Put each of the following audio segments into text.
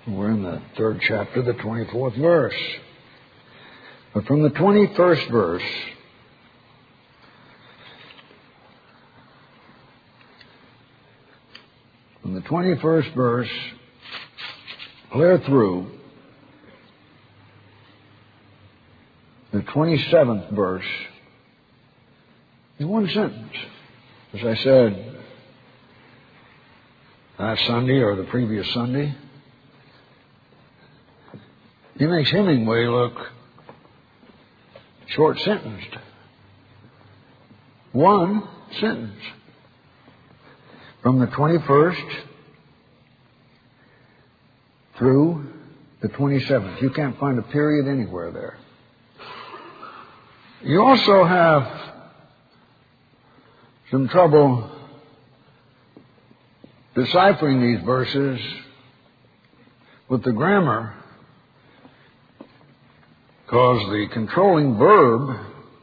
We're in the 3rd chapter, the 24th verse. But from the 21st verse, clear through the 27th verse, in one sentence. As I said last Sunday or the previous Sunday, he makes Hemingway look short-sentenced. One sentence. From the 21st through the 27th. You can't find a period anywhere there. You also have some trouble deciphering these verses with the grammar, because the controlling verb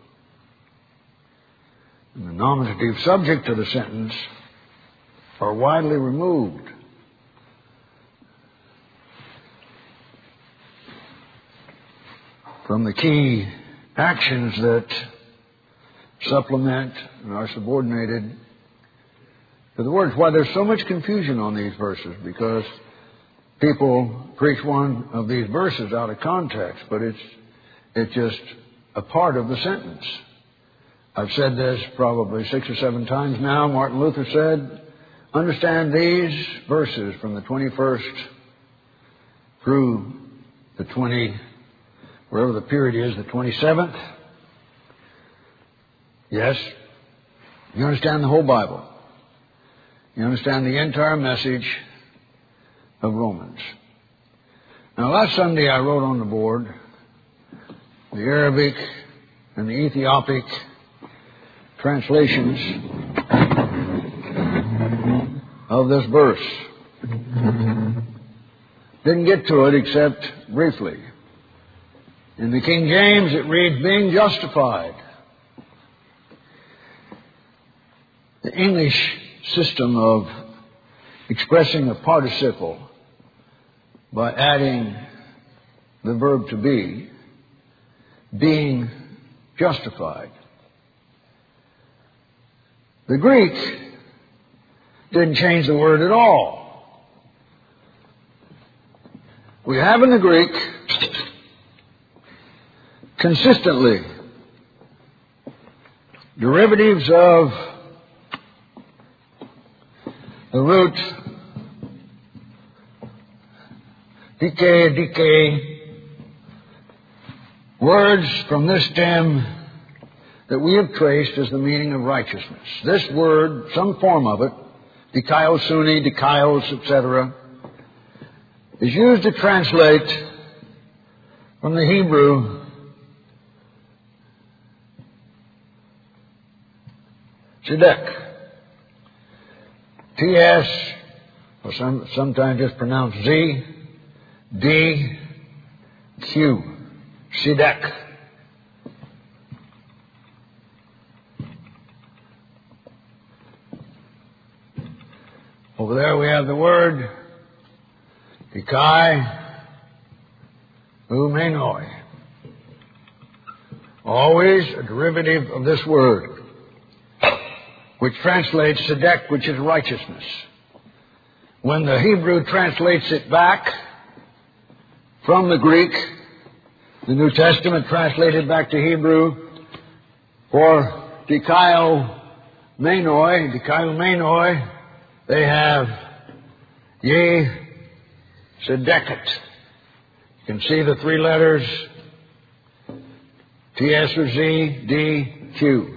and the nominative subject of the sentence are widely removed. From the key actions that supplement and are subordinated to the words. Why there's so much confusion on these verses, because people preach one of these verses out of context, but it's just a part of the sentence. I've said this probably 6 or 7 times now. Martin Luther said, understand these verses from the 21st through the 20, wherever the period is, the 27th. Yes, you understand the whole Bible. You understand the entire message of Romans. Now, last Sunday I wrote on the board the Arabic and the Ethiopic translations of this verse. Didn't get to it except briefly. In the King James it reads, being justified. The English system of expressing a participle by adding the verb to be, being justified. The Greek didn't change the word at all. We have in the Greek consistently derivatives of the root dike, words from this stem that we have traced as the meaning of righteousness. This word, some form of it, dikaiosuni, dikaios, etc., is used to translate from the Hebrew tzedek. T-S, or sometimes just pronounced Z, D, Q, tzedek. Over there we have the word dikai umenoi. Always a derivative of this word, which translates tzedek, which is righteousness. When the Hebrew translates it back from the Greek, the New Testament translated back to Hebrew for dikaiumenoi, they have ye tzedeket. You can see the 3 letters T-S or Z, D, Q.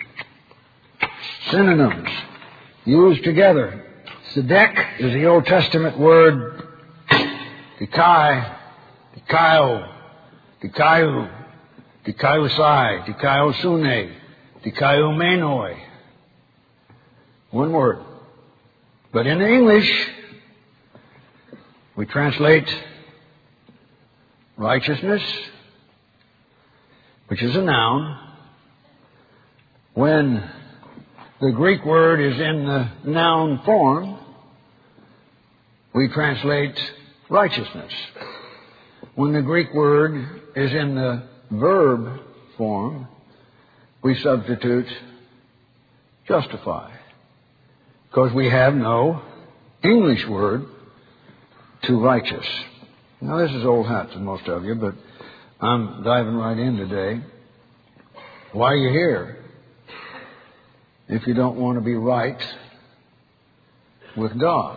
Synonyms used together. Tzedek is the Old Testament word dikai, dikaio, dikaiu, dikaiosai, dikaiosune, dikaiumenoi. One word. But in English, we translate righteousness, which is a noun, when the Greek word is in the noun form, we translate righteousness. When the Greek word is in the verb form, we substitute justify, because we have no English word to righteous. Now, this is old hat to most of you, but I'm diving right in today. Why are you here if you don't want to be right with God?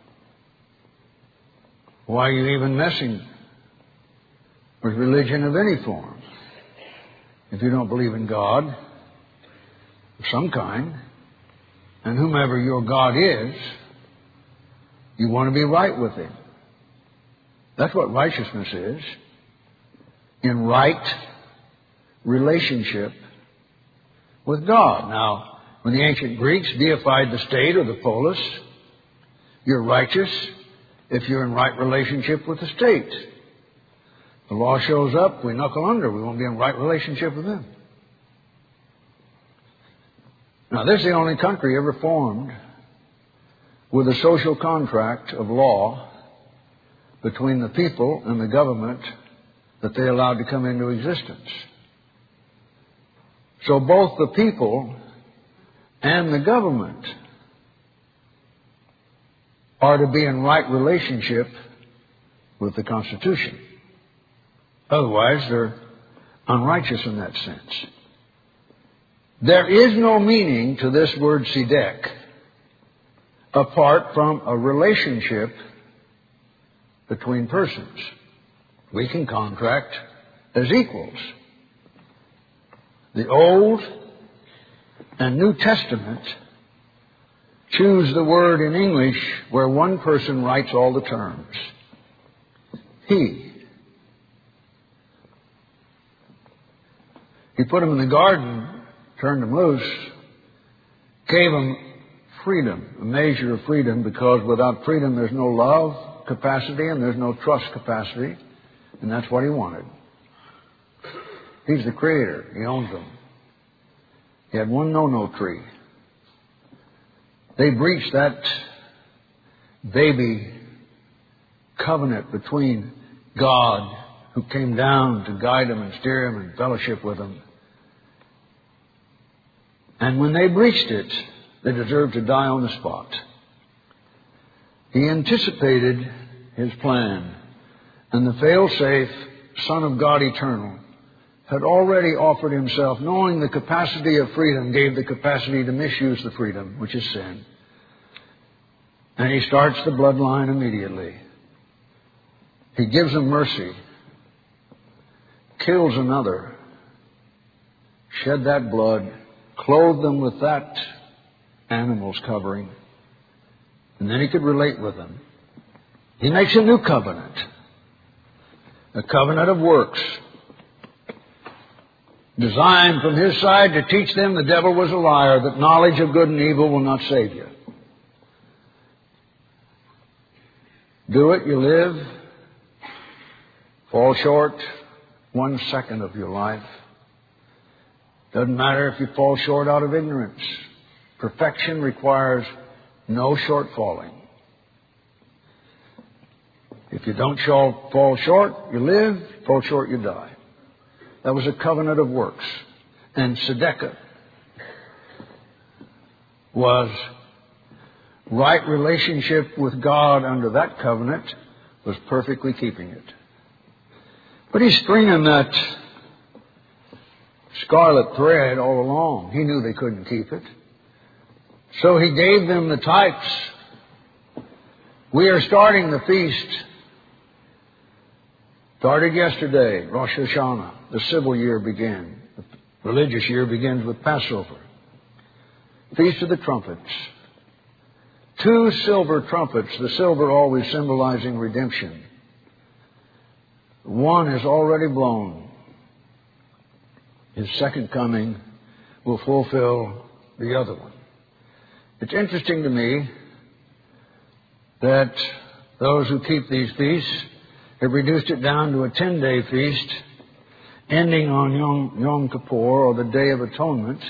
Why are you even messing with religion of any form if you don't believe in God of some kind? And whomever your God is, you want to be right with Him. That's what righteousness is. In right relationship with God. Now, when the ancient Greeks deified the state or the polis, you're righteous if you're in right relationship with the state. The law shows up, we knuckle under. We won't be in right relationship with them. Now, this is the only country ever formed with a social contract of law between the people and the government that they allowed to come into existence. So both the people and the government are to be in right relationship with the Constitution. Otherwise, they're unrighteous in that sense. There is no meaning to this word tzedek apart from a relationship between persons. We can contract as equals. The Old and New Testament choose the word in English where one person writes all the terms. He. He put them in the garden, turned them loose, gave them freedom, a measure of freedom, because without freedom there's no love capacity and there's no trust capacity, and that's what He wanted. He's the Creator. He owns them. He had one no-no tree. They breached that baby covenant between God, who came down to guide them and steer them and fellowship with them. And when they breached it, they deserved to die on the spot. He anticipated His plan, and the fail-safe Son of God Eternal had already offered Himself, knowing the capacity of freedom gave the capacity to misuse the freedom, which is sin. And He starts the bloodline immediately. He gives them mercy, kills another, shed that blood, clothed them with that animal's covering, and then He could relate with them. He makes a new covenant, a covenant of works, designed from His side to teach them the devil was a liar, that knowledge of good and evil will not save you. Do it, you live. Fall short 1 second of your life. Doesn't matter if you fall short out of ignorance. Perfection requires no short falling. If you don't fall short, you live. Fall short, you die. That was a covenant of works. And tzedekah was right relationship with God under that covenant, was perfectly keeping it. But He's stringing that scarlet thread all along. He knew they couldn't keep it. So He gave them the types. We are starting the feast. Started yesterday, Rosh Hashanah. The civil year began. The religious year begins with Passover. Feast of the Trumpets. 2 silver trumpets, the silver always symbolizing redemption. One is already blown. His second coming will fulfill the other one. It's interesting to me that those who keep these feasts have reduced it down to a 10-day feast, ending on Yom Kippur, or the Day of Atonement,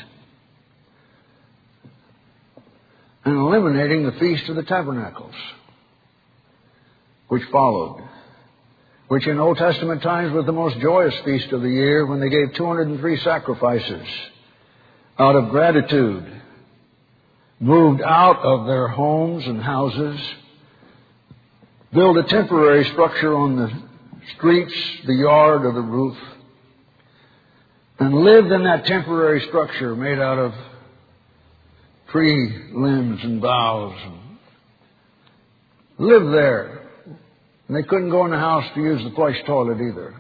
and eliminating the Feast of the Tabernacles. which followed, which in Old Testament times was the most joyous feast of the year, when they gave 203 sacrifices out of gratitude, moved out of their homes and houses, built a temporary structure on the streets, the yard, or the roof, and lived in that temporary structure made out of tree limbs and boughs. Lived there. And they couldn't go in the house to use the flush toilet either.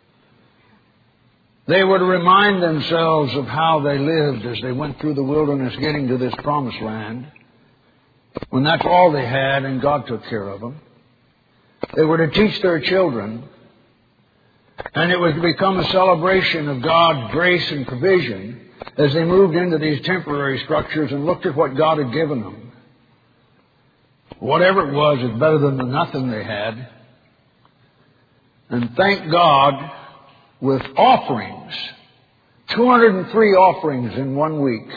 They were to remind themselves of how they lived as they went through the wilderness getting to this promised land, when that's all they had and God took care of them. They were to teach their children, and it was to become a celebration of God's grace and provision as they moved into these temporary structures and looked at what God had given them. Whatever it was is better than the nothing they had. And thank God, with offerings, 203 offerings in 1 week.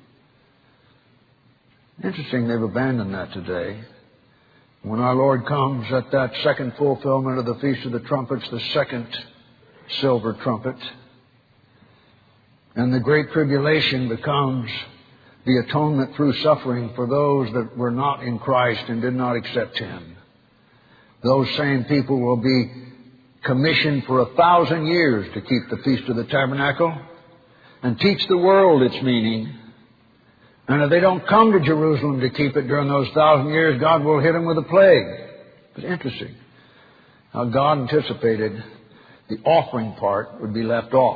Interesting, they've abandoned that today. When our Lord comes at that second fulfillment of the Feast of the Trumpets, the second silver trumpet, and the Great Tribulation becomes the atonement through suffering for those that were not in Christ and did not accept Him. Those same people will be commissioned for 1,000 years to keep the Feast of the Tabernacle and teach the world its meaning. And if they don't come to Jerusalem to keep it during those 1,000 years, God will hit them with a plague. It's interesting how God anticipated the offering part would be left off.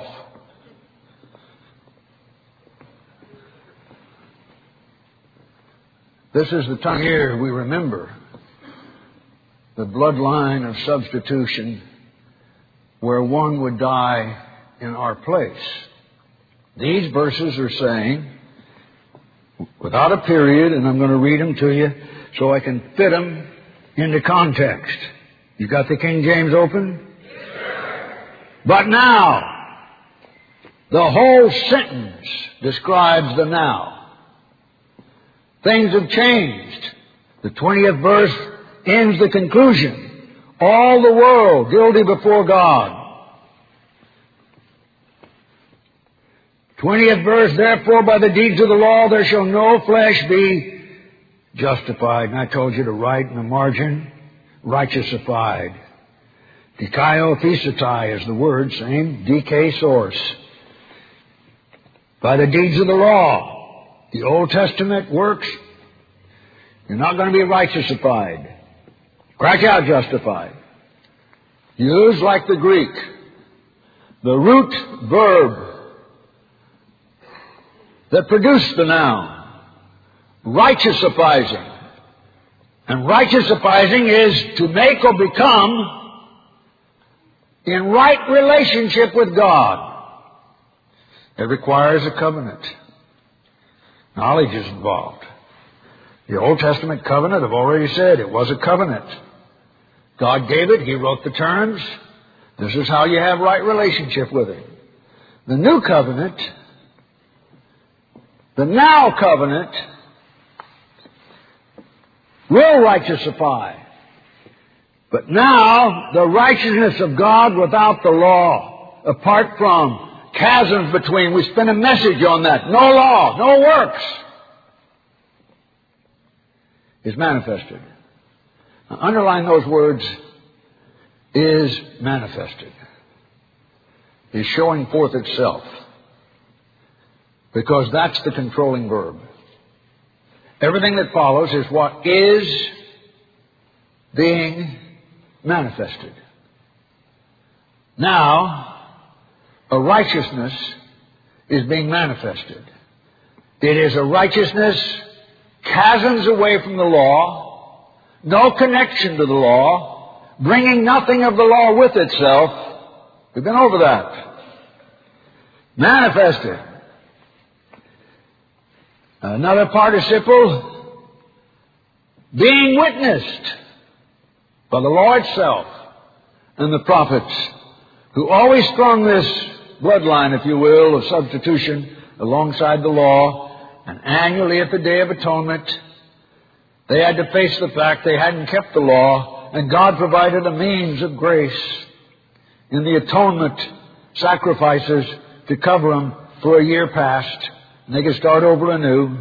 This is the time here we remember the bloodline of substitution, where one would die in our place. These verses are saying, without a period, and I'm going to read them to you so I can fit them into context. You got the King James open? Yes. But now, the whole sentence describes the now. Things have changed. The 20th verse ends the conclusion. All the world guilty before God. 20th verse, therefore by the deeds of the law there shall no flesh be justified. And I told you to write in the margin, righteousified. Dikaiothesatai is the word, same DK source. By the deeds of the law. The Old Testament works, you're not going to be righteousified. Scratch out justified. Use like the Greek. The root verb that produced the noun. Righteousifying. And righteousifying is to make or become in right relationship with God. It requires a covenant. Knowledge is involved. The Old Testament covenant, I've already said, it was a covenant. God gave it. He wrote the terms. This is how you have right relationship with Him. The new covenant, the now covenant, will righteousify. But now, the righteousness of God without the law, apart from chasms between, we spent a message on that. No law, no works, is manifested. Now, underline those words, is manifested. Is showing forth itself. Because that's the controlling verb. Everything that follows is what is being manifested. Now, a righteousness is being manifested. It is a righteousness chasms away from the law, no connection to the law, bringing nothing of the law with itself. We've been over that. Manifested. Another participle, being witnessed by the law itself and the prophets, who always strung this bloodline, if you will, of substitution alongside the law. And annually at the Day of Atonement, they had to face the fact they hadn't kept the law, And God provided a means of grace in the atonement sacrifices to cover them for a year past. And they could start over anew.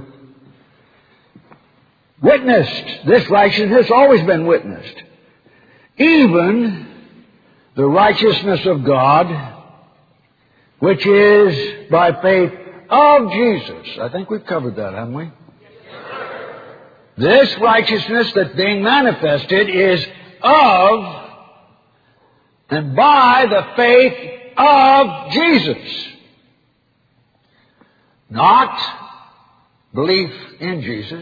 Witnessed. This righteousness has always been witnessed. Even the righteousness of God, which is by faith of Jesus. I think we've covered that, haven't we? This righteousness that's being manifested is of and by the faith of Jesus. Not belief in Jesus.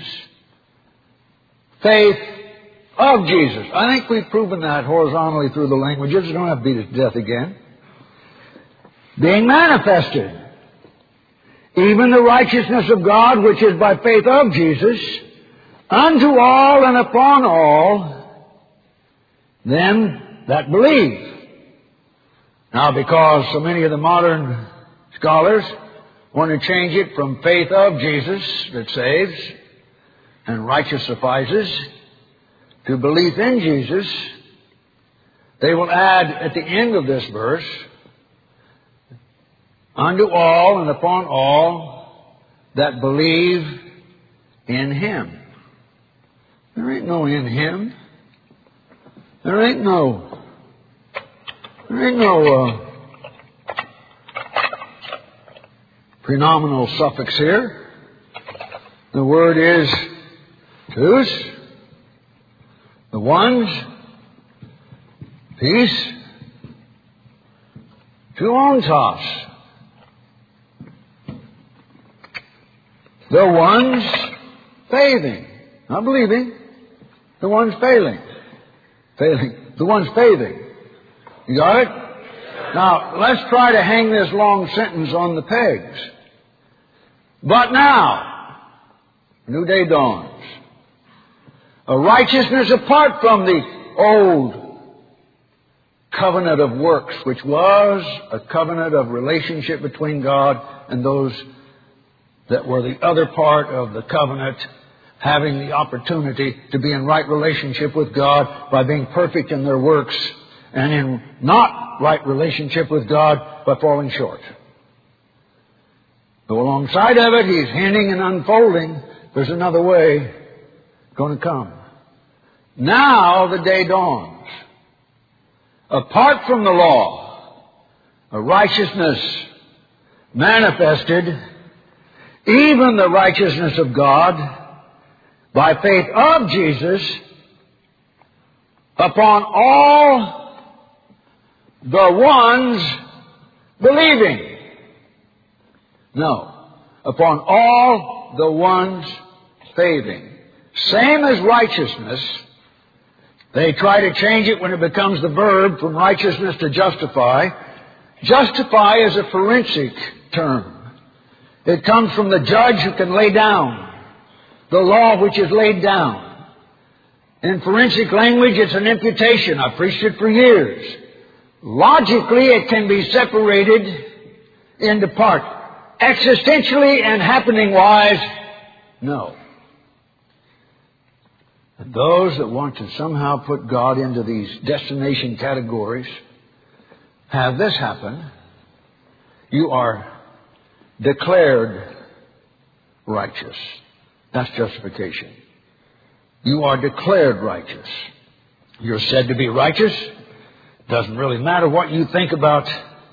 Faith of Jesus. I think we've proven that horizontally through the languages. You don't have to beat it to death again. Being manifested. Even the righteousness of God, which is by faith of Jesus, unto all and upon all them that believe. Now, because so many of the modern scholars want to change it from faith of Jesus that saves and righteous suffices to belief in Jesus, they will add at the end of this verse, unto all and upon all that believe in Him. There ain't no in Him. There ain't no prenominal suffix here. The word is tous, the ones, peace, tuontos. The ones faithing, not believing. The ones failing. The ones faithing. You got it? Now, let's try to hang this long sentence on the pegs. But now, new day dawns. A righteousness apart from the old covenant of works, which was a covenant of relationship between God and those that were the other part of the covenant, having the opportunity to be in right relationship with God by being perfect in their works, and in not right relationship with God by falling short. But alongside of it, He's hinting and unfolding there's another way going to come. Now the day dawns. Apart from the law, a righteousness manifested, even the righteousness of God, by faith of Jesus, upon all the ones believing. No. Upon all the ones faithing. Same as righteousness. They try to change it when it becomes the verb from righteousness to justify. Justify is a forensic term. It comes from the judge who can lay down the law which is laid down. In forensic language, it's an imputation. I've preached it for years. Logically, it can be separated into parts. Existentially and happening-wise, no. And those that want to somehow put God into these destination categories have this happen. You are declared righteous. That's justification. You are declared righteous. You're said to be righteous. Doesn't really matter what you think about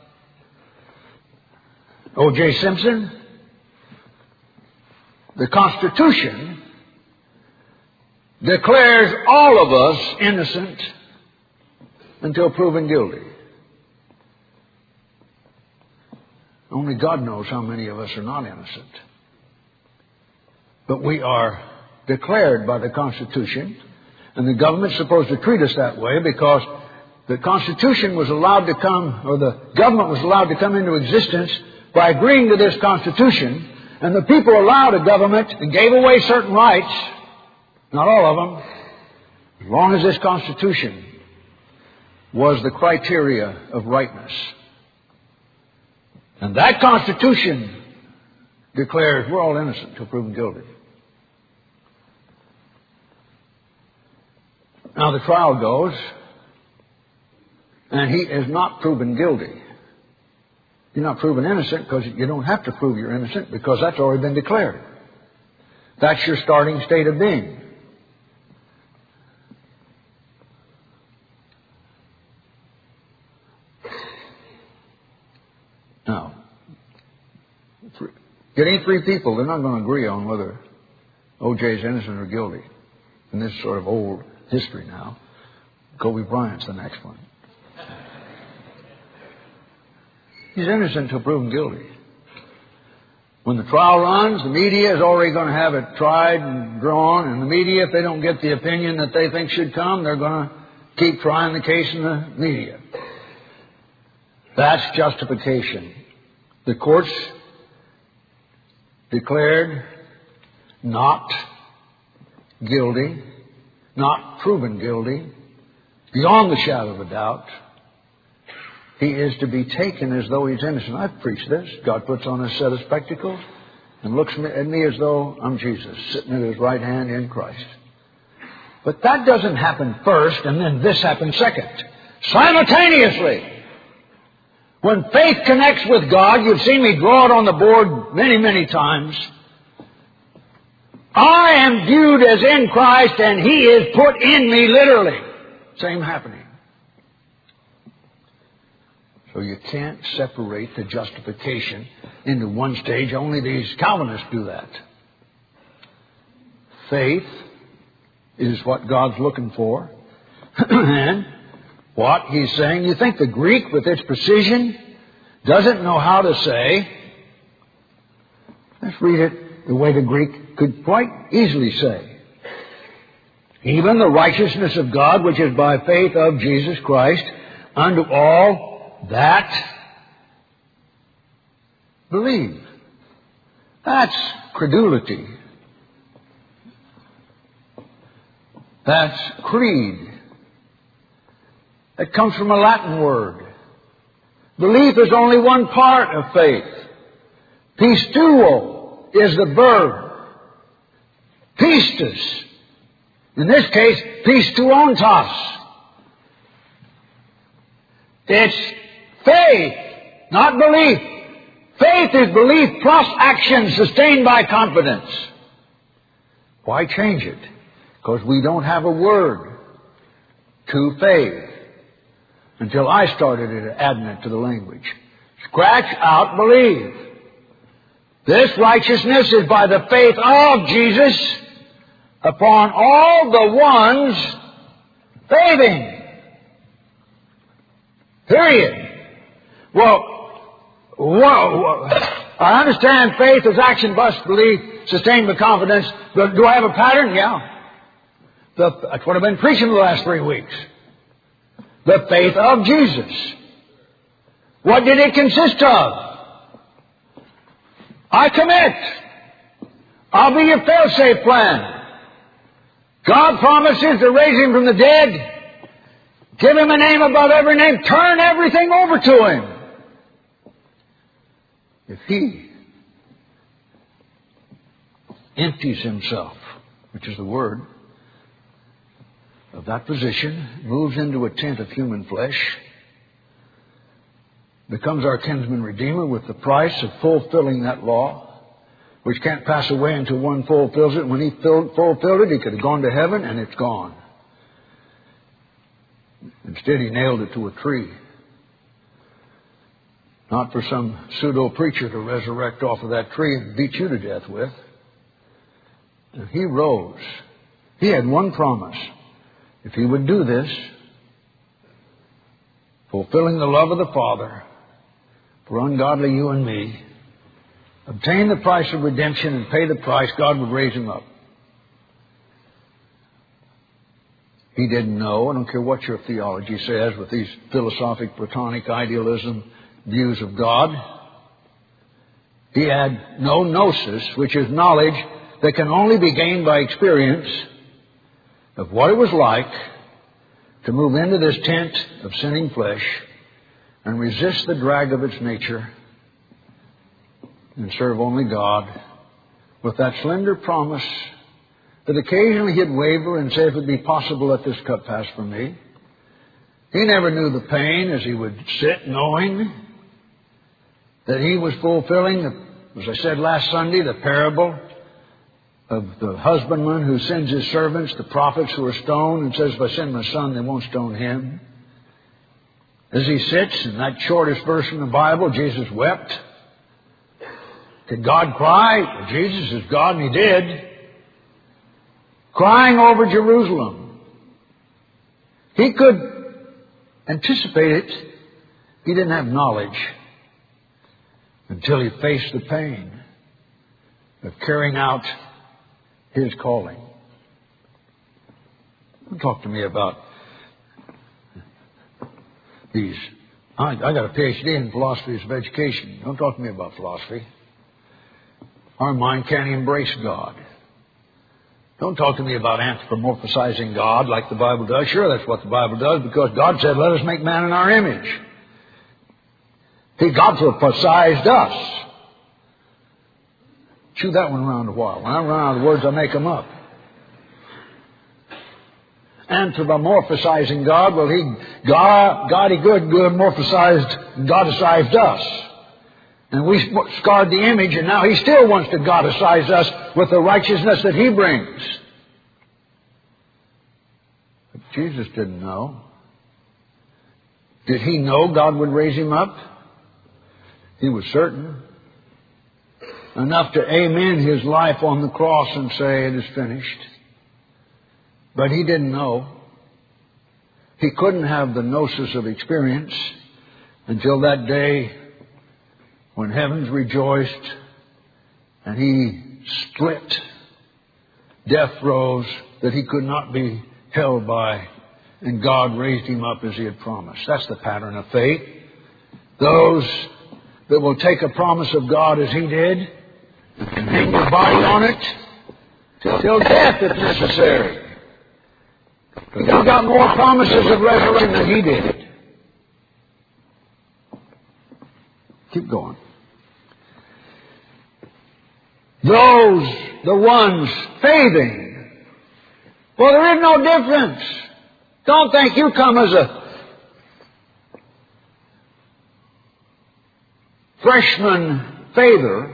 O.J. Simpson. The Constitution declares all of us innocent until proven guilty. Only God knows how many of us are not innocent. But we are declared by the Constitution, and the government's supposed to treat us that way because the Constitution was allowed to come, or the government was allowed to come into existence by agreeing to this Constitution, and the people allowed a government and gave away certain rights, not all of them, as long as this Constitution was the criteria of rightness. And that Constitution declares we're all innocent until proven guilty. Now the trial goes, and he is not proven guilty. You're not proven innocent because you don't have to prove you're innocent because that's already been declared. That's your starting state of being. Now, get any three people, they're not going to agree on whether O.J. is innocent or guilty. And this is sort of old history now. Kobe Bryant's the next one. He's innocent until proven guilty. When the trial runs, the media is already going to have it tried and drawn. And the media, if they don't get the opinion that they think should come, they're going to keep trying the case in the media. That's justification. The courts declared not guilty, not proven guilty, beyond the shadow of a doubt. He is to be taken as though he's innocent. I've preached this. God puts on a set of spectacles and looks at me as though I'm Jesus, sitting at his right hand in Christ. But that doesn't happen first, and then this happens second. Simultaneously. When faith connects with God, you've seen me draw it on the board many, many times. I am viewed as in Christ, and He is put in me literally. Same happening. So you can't separate the justification into one stage. Only these Calvinists do that. Faith is what God's looking for. And what He's saying, you think the Greek with its precision doesn't know how to say. Let's read it the way the Greek could quite easily say. Even the righteousness of God, which is by faith of Jesus Christ, unto all that believe. That's credulity. That's creed. It comes from a Latin word. Belief is only one part of faith. Pisteuo is the verb. Pistis. In this case, pisteuontos. It's faith, not belief. Faith is belief plus action sustained by confidence. Why change it? Because we don't have a word to faith until I started adding it to the language. Scratch out believe. This righteousness is by the faith of Jesus upon all the ones faithing. Period. Well, I understand faith is action plus belief, sustained by confidence. But do I have a pattern? Yeah. That's what I've been preaching the last 3 weeks. The faith of Jesus. What did it consist of? I commit. I'll be your fail-safe plan. God promises to raise Him from the dead. Give Him a name above every name. Turn everything over to Him. If He empties Himself, which is the word, of that position, moves into a tent of human flesh, becomes our kinsman redeemer with the price of fulfilling that law, which can't pass away until one fulfills it. When He fulfilled it, He could have gone to heaven, and it's gone. Instead, He nailed it to a tree. Not for some pseudo-preacher to resurrect off of that tree and beat you to death with. And He rose. He had one promise. If He would do this, fulfilling the love of the Father for ungodly you and me, obtain the price of redemption and pay the price, God would raise Him up. He didn't know. I don't care what your theology says with these philosophic, Platonic idealism views of God. He had no gnosis, which is knowledge that can only be gained by experience of what it was like to move into this tent of sinning flesh and resist the drag of its nature and serve only God with that slender promise that occasionally he'd waver and say, if it be possible, let this cup pass from me. He never knew the pain as he would sit knowing that he was fulfilling, as I said last Sunday, the parable of the husbandman who sends his servants, the prophets who are stoned, and says, if I send my son, they won't stone him. As he sits, in that shortest verse in the Bible, Jesus wept. Did God cry? Well, Jesus is God, and He did. Crying over Jerusalem. He could anticipate it. He didn't have knowledge until he faced the pain of carrying out his calling. Don't talk to me about these. I got a PhD in philosophy of education. Don't talk to me about philosophy. Our mind can't embrace God. Don't talk to me about anthropomorphizing God like the Bible does. Sure, that's what the Bible does, because God said, let us make man in our image. He anthropomorphized us. Chew that one around a while. When I run out of the words, I make them up. Anthropomorphizing God, well, He godicized us. And we scarred the image, and now He still wants to godicize us with the righteousness that He brings. But Jesus didn't know. Did He know God would raise Him up? He was certain. Enough to amen His life on the cross and say, it is finished. But He didn't know. He couldn't have the gnosis of experience until that day when heavens rejoiced and He split death throes that He could not be held by, and God raised Him up as He had promised. That's the pattern of faith. Those that will take a promise of God as He did and hang their body on it till death if necessary. But He got more promises of resurrection than He did. Keep going. Those, the ones faithing. Well, there is no difference. Don't think you come as a freshman faither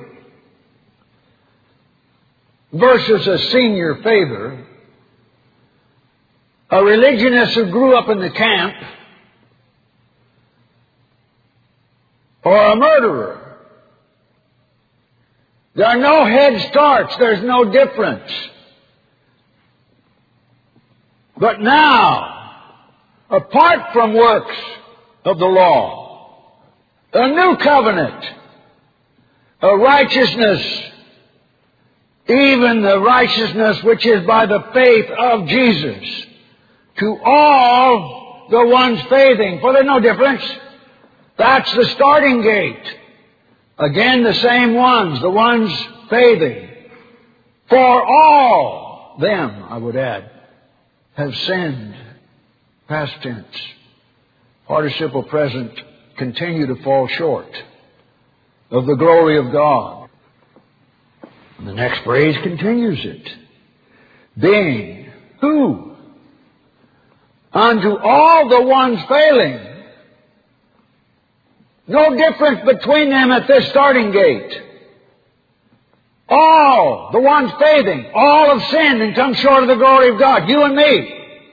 versus a senior faither, a religionist who grew up in the camp, or a murderer. There are no head starts. There's no difference. But now, apart from works of the law, a new covenant, a righteousness, even the righteousness which is by the faith of Jesus, to all the ones faithing. For there's no difference. That's the starting gate. Again, the same ones, the ones faithing. For all them, I would add, have sinned. Past tense. Participle present, continue to fall short of the glory of God. And the next phrase continues it. Being who? Unto all the ones failing. No difference between them at this starting gate. All, the ones faithing, all have sinned and come short of the glory of God. You and me.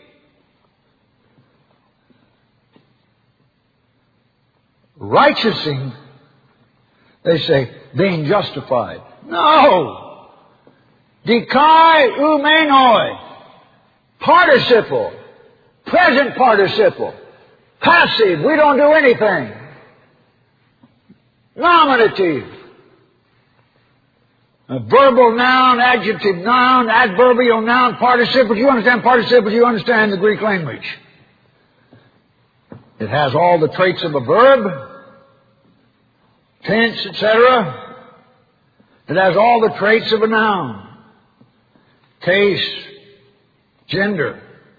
Righteousing, they say, being justified. No! Dikai umenoi. Participle. Present participle. Passive. We don't do anything. Nominative. A verbal noun, adjective noun, adverbial noun, participle. You understand participle, you understand the Greek language. It has all the traits of a verb, tense, etc. It has all the traits of a noun. Case, gender.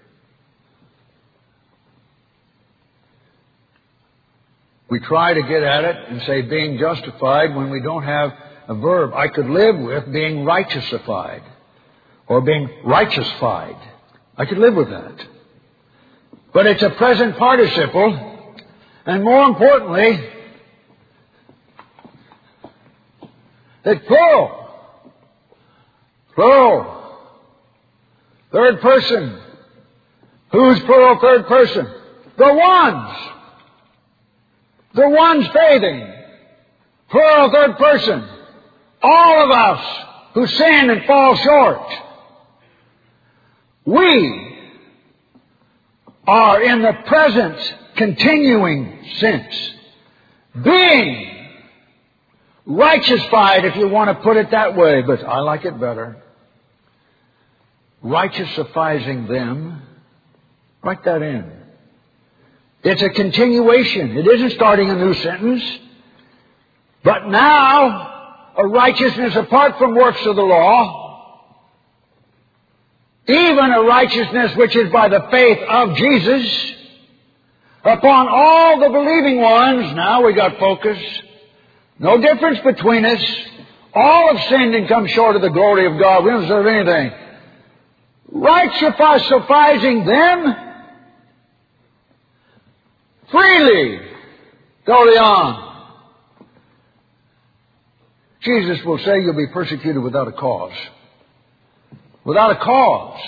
We try to get at it and say being justified when we don't have a verb. I could live with being righteousified. or being righteousified. I could live with that. But it's a present participle, and more importantly, it's plural. Plural. Third person. Who's plural third person? The ones. The ones bathing. Plural third person. All of us who sin and fall short. We are in the present continuing sense. Being righteousified, if you want to put it that way, but I like it better. Righteousifying them. Write that in. It's a continuation. It isn't starting a new sentence. But now, a righteousness apart from works of the law, even a righteousness which is by the faith of Jesus, upon all the believing ones. Now we got focus. No difference between us. All have sinned and come short of the glory of God. We don't deserve anything. Righteousifying them freely. Dolion. Jesus will say you'll be persecuted without a cause. Without a cause.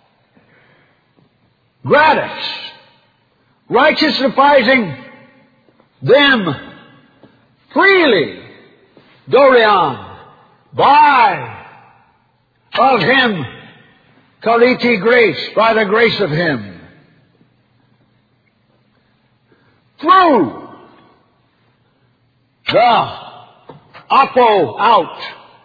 Gratis. Righteousifying them freely. Dolion. By. Of Him. Kaliti grace. By the grace of Him. Through. The. Apo, out.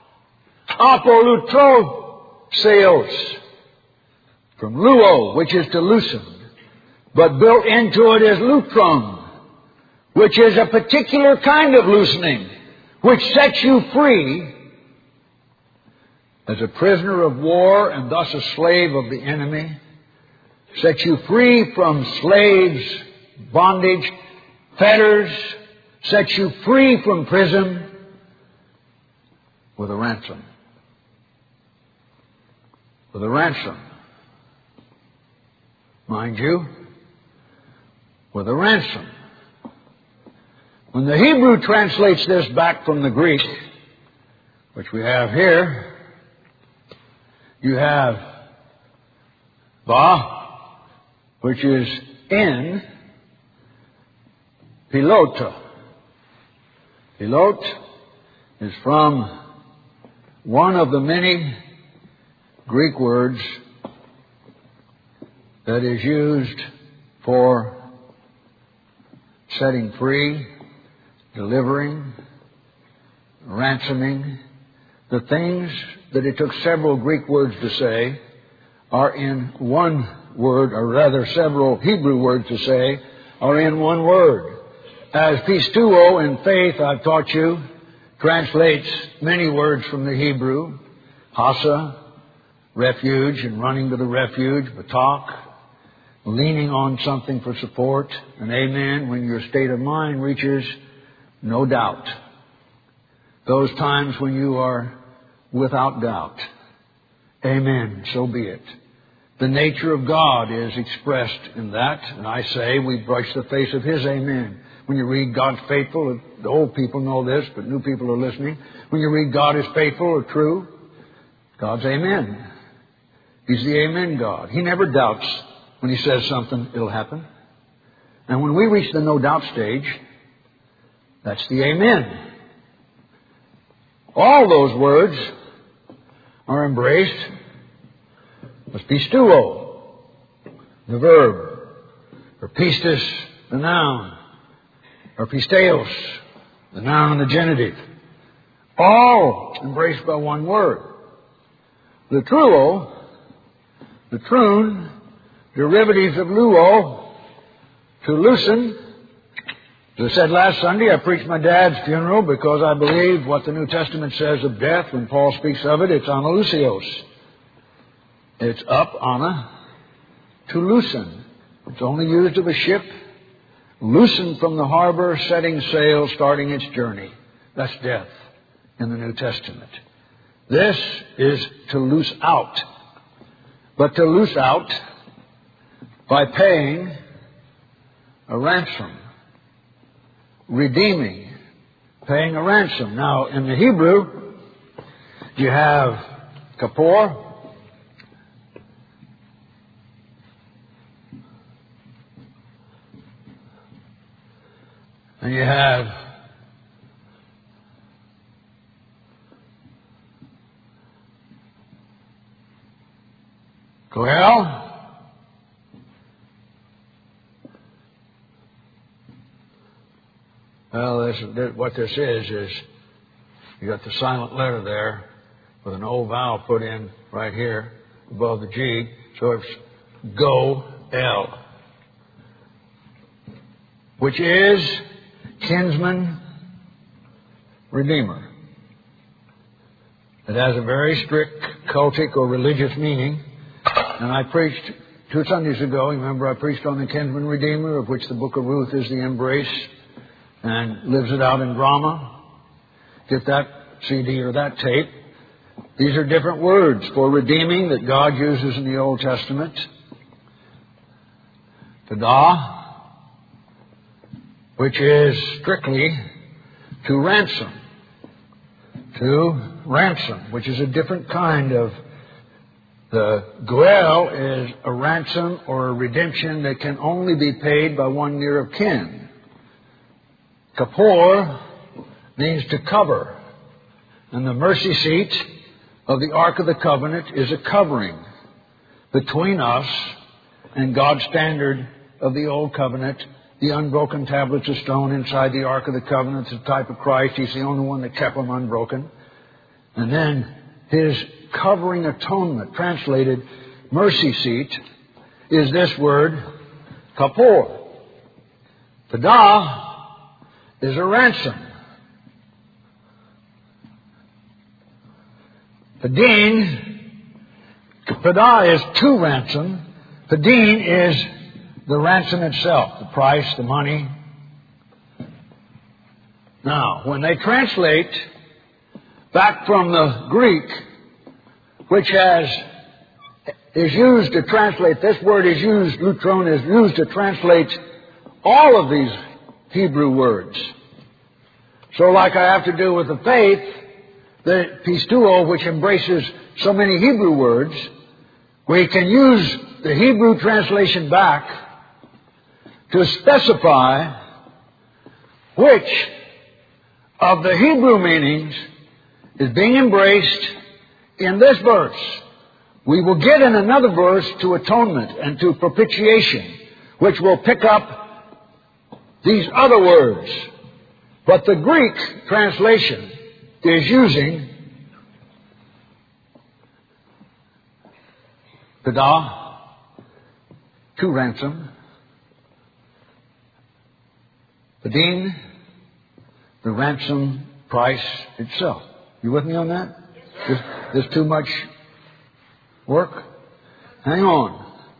Apolutro, sails. From luo, which is to loosen. But built into it is lutron, which is a particular kind of loosening, which sets you free as a prisoner of war and thus a slave of the enemy. Sets you free from slaves, bondage, fetters. Sets you free from prison. With a ransom. With a ransom. Mind you, with a ransom. When the Hebrew translates this back from the Greek, which we have here, you have ba, which is in, pilota. Pilot is from one of the many Greek words that is used for setting free, delivering, ransoming. The things that it took several Greek words to say are in one word, or rather several Hebrew words to say are in one word. As pistuo in faith, I've taught you, translates many words from the Hebrew. Hasa, refuge and running to the refuge. Batak, leaning on something for support. And amen, when your state of mind reaches no doubt. Those times when you are without doubt. Amen, so be it. The nature of God is expressed in that. And I say we brush the face of His amen. When you read God's faithful, the old people know this, but new people are listening. When you read God is faithful or true, God's amen. He's the amen God. He never doubts when He says something, it'll happen. And when we reach the no doubt stage, that's the amen. All those words are embraced as pistuo, the verb, or pistis, the noun, or pisteos, the noun and the genitive. All embraced by one word. The truo, the trun, derivatives of luo, to loosen. As I said last Sunday, I preached my dad's funeral because I believe what the New Testament says of death, when Paul speaks of it, it's analusios. It's up, ana, to loosen. It's only used of a ship loosened from the harbor, setting sail, starting its journey. That's death in the New Testament. This is to loose out but to loose out by paying a ransom, redeeming, paying a ransom. Now, in the Hebrew, you have kapor, and you have goel. Well, what this is you got the silent letter there with an O vowel put in right here above the G, so it's go-el, which is kinsman redeemer. It has a very strict cultic or religious meaning, and I preached 2 Sundays ago, remember I preached on the kinsman redeemer, of which the book of Ruth is the embrace, and lives it out in drama. Get that CD or that tape. These are different words for redeeming that God uses in the Old Testament. Tada, which is strictly to ransom. To ransom, which is a different kind of... The goel is a ransom or a redemption that can only be paid by one near of kin. Kapor means to cover. And the mercy seat of the Ark of the Covenant is a covering between us and God's standard of the Old Covenant, the unbroken tablets of stone inside the Ark of the Covenant. It's a type of Christ. He's the only one that kept them unbroken. And then His covering atonement, translated mercy seat, is this word, kapor. Tada is a ransom. Padin, pada is to ransom. Padin is the ransom itself, the price, the money. Now, when they translate back from the Greek, which is used to translate, this word is used, lutron is used to translate all of these Hebrew words. So like I have to do with the faith, the pistuo, which embraces so many Hebrew words, we can use the Hebrew translation back to specify which of the Hebrew meanings is being embraced in this verse. We will get in another verse to atonement and to propitiation, which will pick up these other words. But the Greek translation is using pada, to ransom, padin, the ransom price itself. You with me on that? There's too much work? Hang on.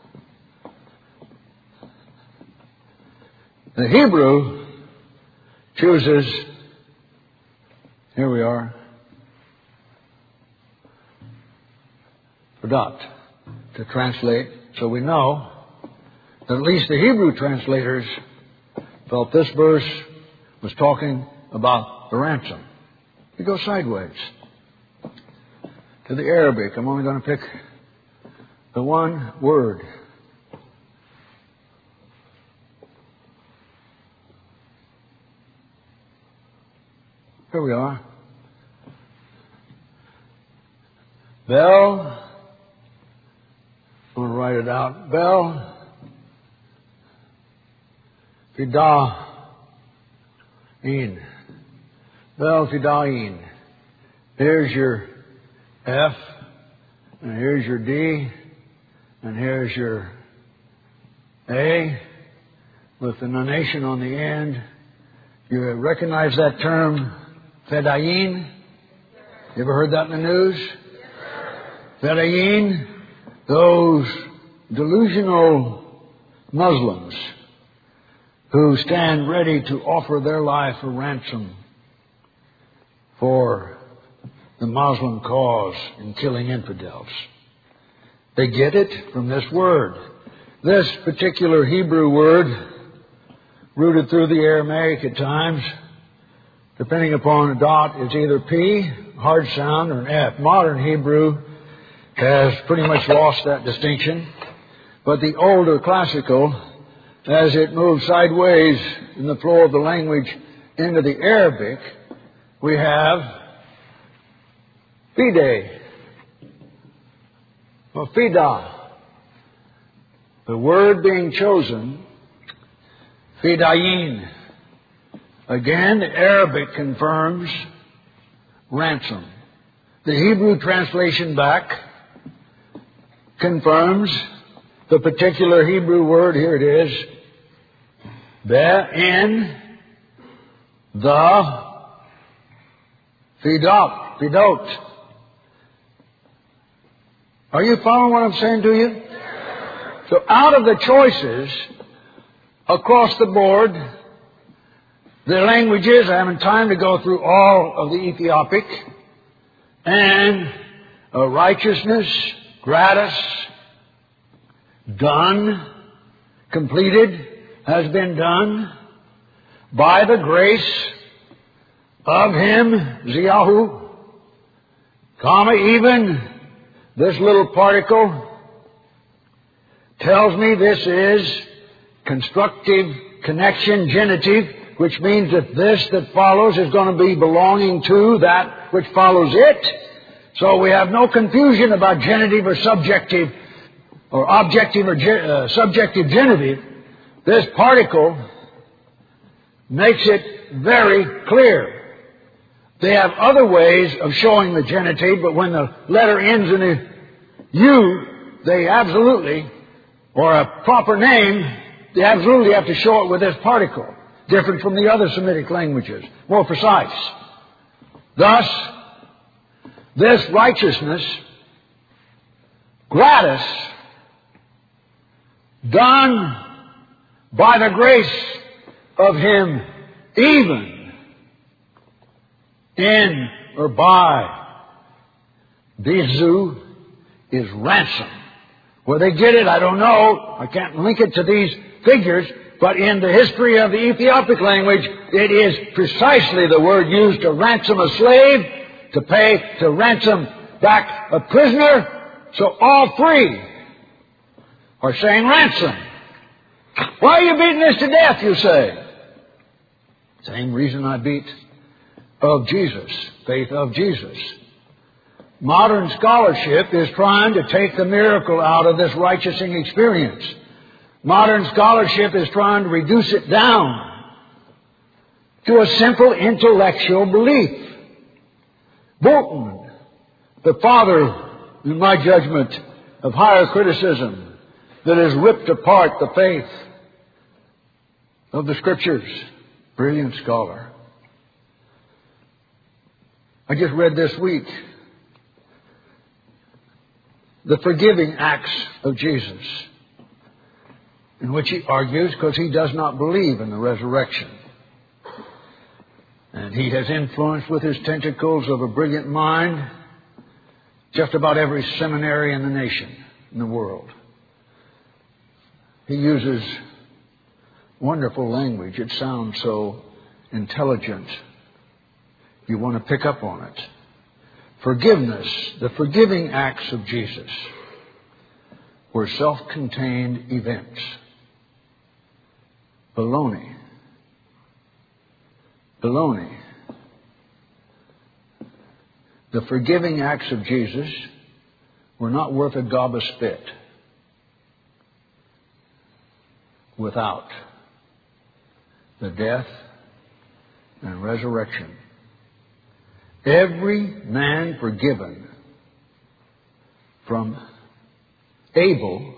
The Hebrew chooses, here we are, padat, to translate. So we know that at least the Hebrew translators felt this verse was talking about the ransom. We go sideways to the Arabic. I'm only going to pick the one word. Here we are. Bel. I'm going to write it out. Bel. Fidah. In. Bel Fidain. Here's your F, and here's your D, and here's your A, with the nonation on the end. You recognize that term, Fedayin? You ever heard that in the news? Fedayin, those delusional Muslims who stand ready to offer their life a ransom for the Muslim cause in killing infidels. They get it from this word. This particular Hebrew word, rooted through the Aramaic at times, depending upon a dot, is either P, hard sound, or an F. Modern Hebrew has pretty much lost that distinction. But the older classical, as it moves sideways in the flow of the language into the Arabic, we have fide, or fida. The word being chosen, fidayin. Again, the Arabic confirms ransom. The Hebrew translation back confirms the particular Hebrew word. Here it is. In the fidot. Are you following what I'm saying to you? So out of the choices across the board, the languages, I haven't time to go through all of the Ethiopic, and righteousness, gratis, done, completed, has been done by the grace of Him, Ziyahu, comma, even this little particle tells me this is constructive connection, genitive, which means that this that follows is going to be belonging to that which follows it. So we have no confusion about genitive or subjective, or objective or subjective genitive. This particle makes it very clear. They have other ways of showing the genitive, but when the letter ends in a U, they absolutely, or a proper name, they absolutely have to show it with this particle. Different from the other Semitic languages. More precise. Thus, this righteousness, gratis, done by the grace of Him, even in or by Bizu, is ransom. Where they get it, I don't know. I can't link it to these figures. But in the history of the Ethiopic language, it is precisely the word used to ransom a slave, to ransom back a prisoner. So all three are saying ransom. Why are you beating this to death, you say? Same reason I beat of Jesus, faith of Jesus. Modern scholarship is trying to take the miracle out of this righteousing experience. Modern scholarship is trying to reduce it down to a simple intellectual belief. Bolton, the father, in my judgment, of higher criticism that has ripped apart the faith of the Scriptures, brilliant scholar. I just read this week the forgiving acts of Jesus, in which he argues because he does not believe in the resurrection. And he has influenced with his tentacles of a brilliant mind just about every seminary in the nation, in the world. He uses wonderful language. It sounds so intelligent. You want to pick up on it. Forgiveness, the forgiving acts of Jesus, were self-contained events. Baloney. The forgiving acts of Jesus were not worth a gob of spit without the death and resurrection. Every man forgiven from Abel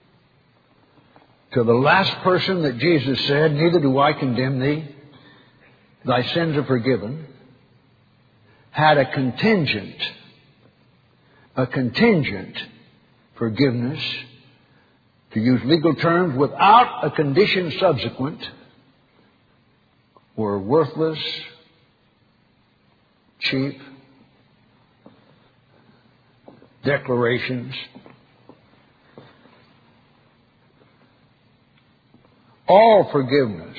to the last person that Jesus said, "Neither do I condemn thee, thy sins are forgiven," had a contingent forgiveness, to use legal terms, without a condition subsequent, were worthless, cheap declarations all forgiveness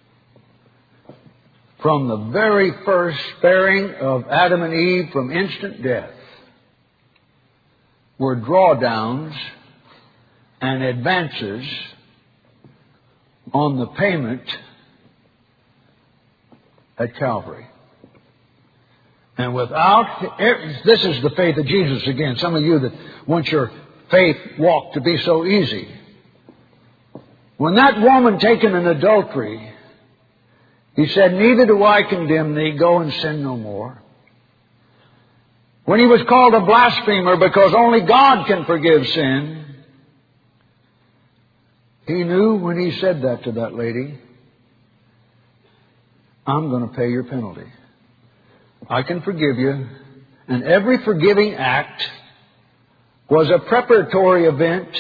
from the very first sparing of Adam and Eve from instant death were drawdowns and advances on the payment at Calvary. And without, this is the faith of Jesus again. Some of you that want your faith walk to be so easy. When that woman taken in adultery, He said, "Neither do I condemn thee, go and sin no more." When he was called a blasphemer because only God can forgive sin, he knew when he said that to that lady, "I'm going to pay your penalty. I can forgive you." And every forgiving act was a preparatory event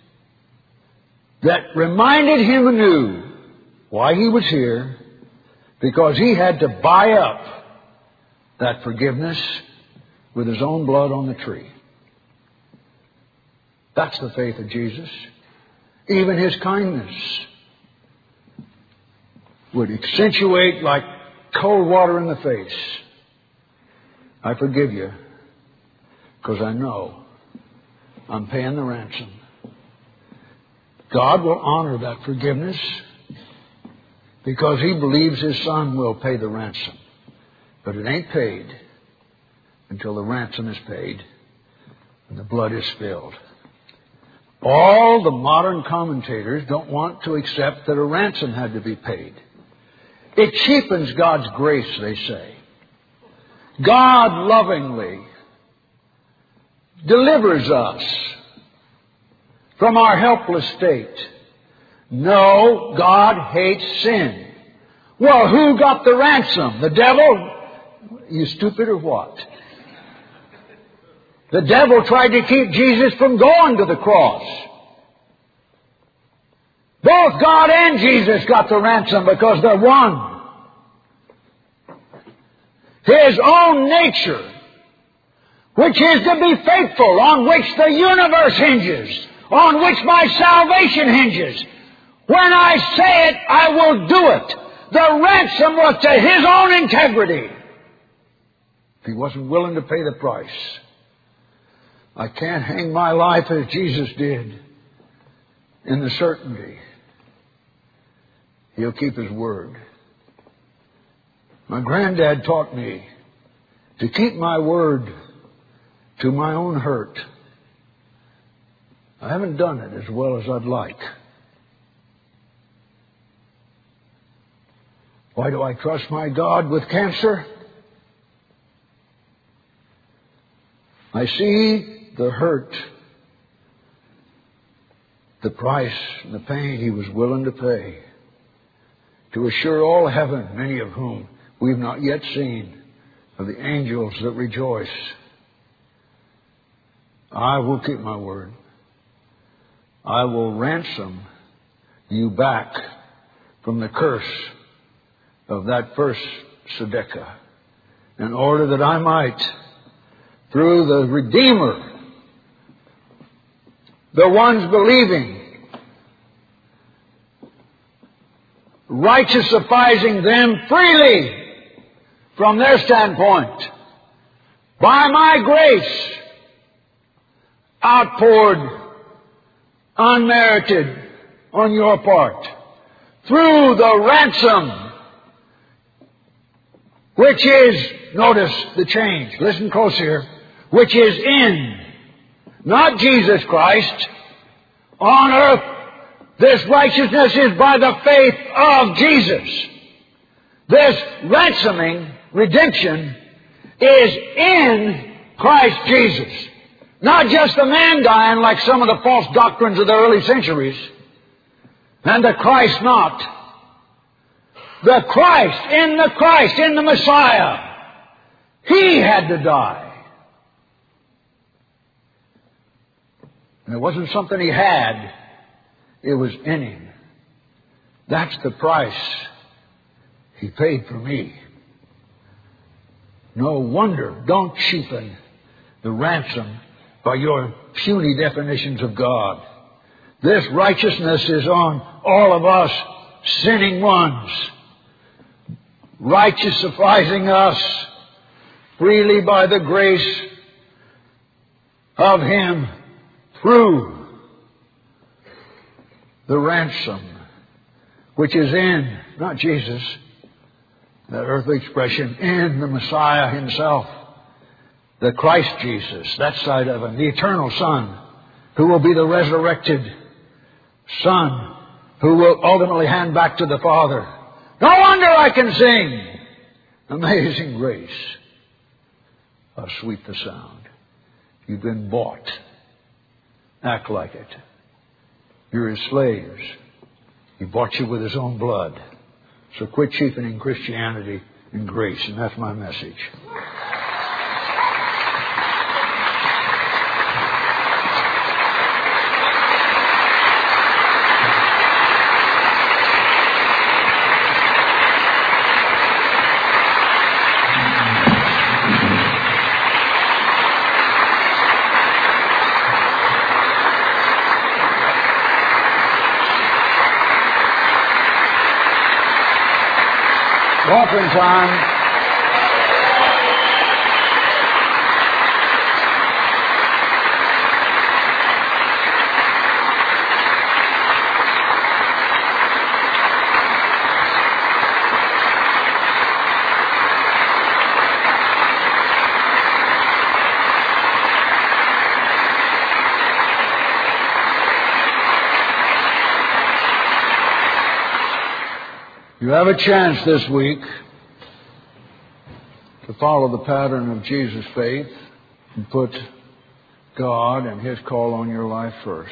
that reminded him anew why he was here, because he had to buy up that forgiveness with his own blood on the tree. That's the faith of Jesus. Even his kindness would accentuate like cold water in the face. "I forgive you because I know I'm paying the ransom." God will honor that forgiveness because He believes His Son will pay the ransom. But it ain't paid until the ransom is paid and the blood is spilled. All the modern commentators don't want to accept that a ransom had to be paid. It cheapens God's grace, they say. God lovingly delivers us from our helpless state. No, God hates sin. Well, who got the ransom? The devil? You stupid or what? The devil tried to keep Jesus from going to the cross. Both God and Jesus got the ransom because they're one. His own nature, which is to be faithful, on which the universe hinges, on which my salvation hinges. When I say it, I will do it. The ransom was to His own integrity. If He wasn't willing to pay the price, I can't hang my life as Jesus did in the certainty He'll keep His word. My granddad taught me to keep my word to my own hurt. I haven't done it as well as I'd like. Why do I trust my God with cancer? I see the hurt, the price, and the pain He was willing to pay to assure all heaven, many of whom we've not yet seen, of the angels that rejoice. I will keep my word. I will ransom you back from the curse of that first tzedekah, in order that I might, through the Redeemer, the ones believing, righteousifying them freely from their standpoint, by my grace, outpoured, unmerited on your part, through the ransom, which is, notice the change, listen close here, which is in, not Jesus Christ, on earth. This righteousness is by the faith of Jesus. This ransoming, redemption, is in Christ Jesus. Not just the man dying like some of the false doctrines of the early centuries, and the Christ not. The Christ, in the Messiah, He had to die. And it wasn't something He had, it was in Him. That's the price He paid for me. No wonder, don't cheapen the ransom by your puny definitions of God. This righteousness is on all of us sinning ones, righteousifying us freely by the grace of Him through the ransom which is in, not Jesus, that earthly expression, in the Messiah Himself, the Christ Jesus, that side of Him, the eternal Son, who will be the resurrected Son, who will ultimately hand back to the Father. No wonder I can sing Amazing Grace. How sweet the sound. You've been bought. Act like it. You're His slaves. He bought you with His own blood. So quit cheapening Christianity and grace, and that's my message. Offering time. You have a chance this week to follow the pattern of Jesus' faith and put God and His call on your life first.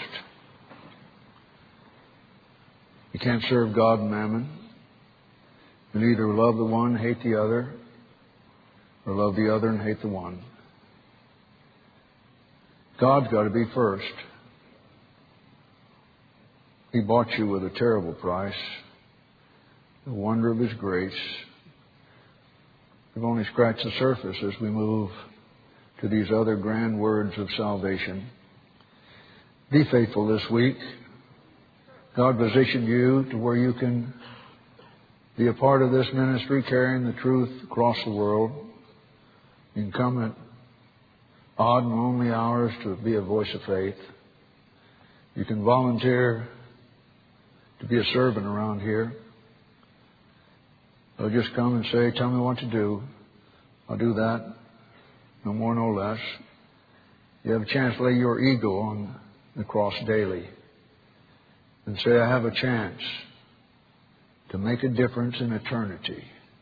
You can't serve God and mammon. You can either love the one, hate the other, or love the other and hate the one. God's got to be first. He bought you with a terrible price. The wonder of His grace. We've only scratched the surface as we move to these other grand words of salvation. Be faithful this week. God positioned you to where you can be a part of this ministry, carrying the truth across the world. You can come at odd and lonely hours to be a voice of faith. You can volunteer to be a servant around here. They'll just come and say, tell me what to do. I'll do that. No more, no less. You have a chance to lay your ego on the cross daily and say, I have a chance to make a difference in eternity.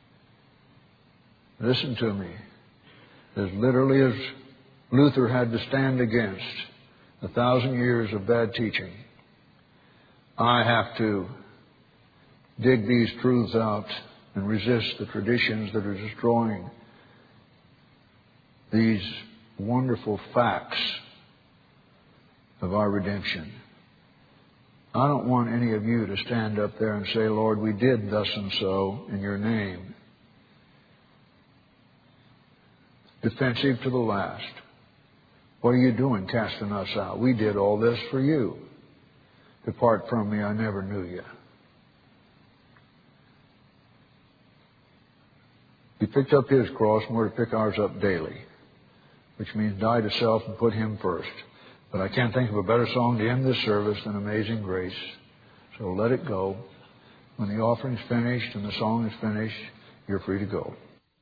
Listen to me. As literally as Luther had to stand against 1,000 years of bad teaching, I have to dig these truths out and resist the traditions that are destroying these wonderful facts of our redemption. I don't want any of you to stand up there and say, Lord, we did thus and so in your name. Defensive to the last. What are you doing casting us out? We did all this for you. Depart from me, I never knew you. He picked up His cross, and we're to pick ours up daily, which means die to self and put Him first. But I can't think of a better song to end this service than Amazing Grace. So let it go. When the offering's finished and the song is finished, you're free to go.